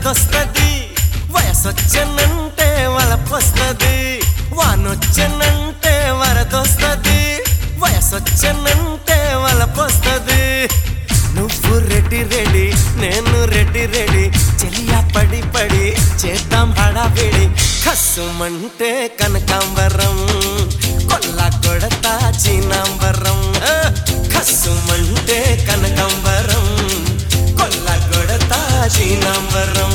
వరదొస్తది వయసొచ్చనంటే వలపొస్తది వానొచ్చనంటే వరదొస్తది వయసొచ్చనంటే వలపొస్తది నువ్వు రెడ్డి రెడీ నేను రెడ్డి రెడీ చెలియా పడి పడి చేద్దాం హడావిడి కస్సుమంటే కనకాంబరం కొల్లా కొడతా చీనాంబరం కస్సుమంటే కనకాంబరం కొల్లా కొడతా చీనాంబరం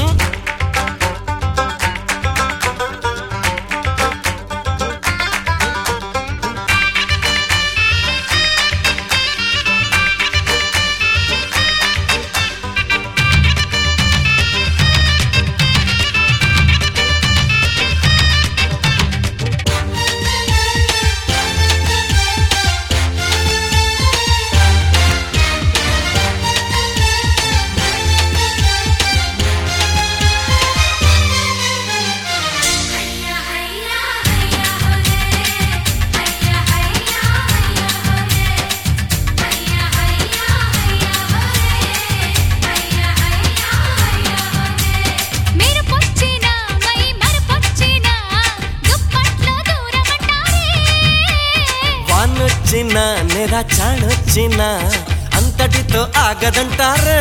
వానొచ్చినా నెరా చాణొచ్చినా అంతటితో ఆగదంటారే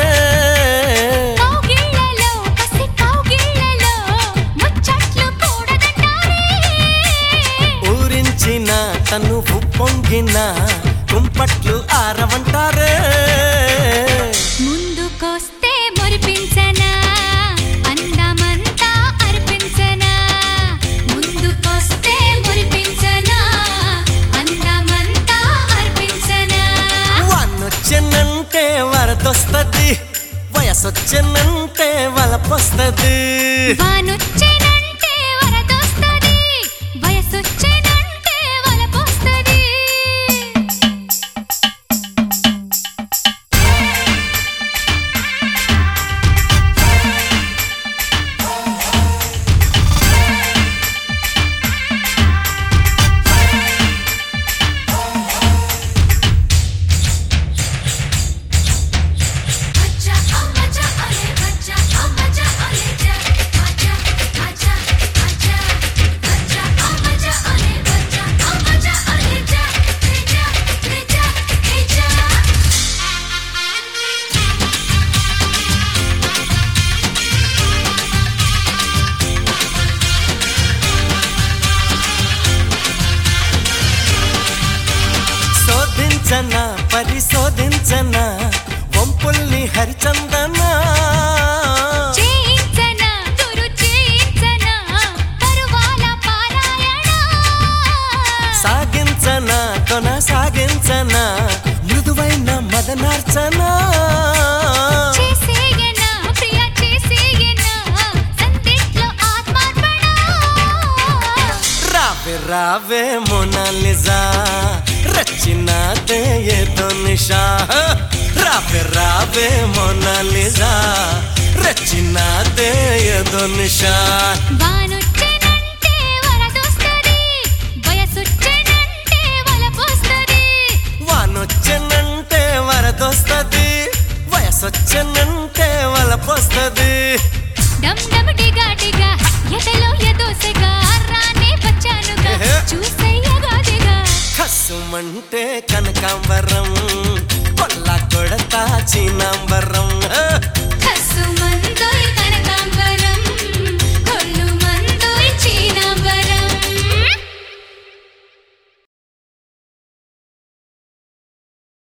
ఊరించిన తను పొంగిన కుంపట్లు ఆరవంటారే ముందుకొస్తే మురిపించనా అందమంతా అర్పించనా ముందుకొస్తే మురిపించనా అందమంతా అర్పించనా వానొచ్చనంటే వరదొస్తది వయసొచ్చనంటే వలపొస్తది వానొచ్చెనంటే వరదొస్తది వయసొచ్చెనంటే వలపొస్తది శోధించనా పరిశోధించనా వంపుల్ని హరిచందనా చేయించనా గురు చేయించనా పరువాల పారాయణ సాగించనా కొనసాగించనా మృదువైన మదనార్చనా చేసేయనా ప్రియ చేసేయనా సందేశ్లో ఆత్మార్పణ రావే రావే మోనాలిజా రచినాదే ఏదో నిషా రావే రావే మోనాలిజా రచినాదే ఏదో నిషా వానొచ్చెనంటే వరదొస్తది వయసొచ్చెనంటే వలపొస్తది వానొచ్చనంటే వరదొస్తది వయసొచ్చనంటే వలపొస్తది డమ్ డమ్ డిగా డిగా ఎదలో ఎదోసెగా రానే వచ్చానుగా చూసయ్యగా దిగా కస్సుమంటే కనకాంబరం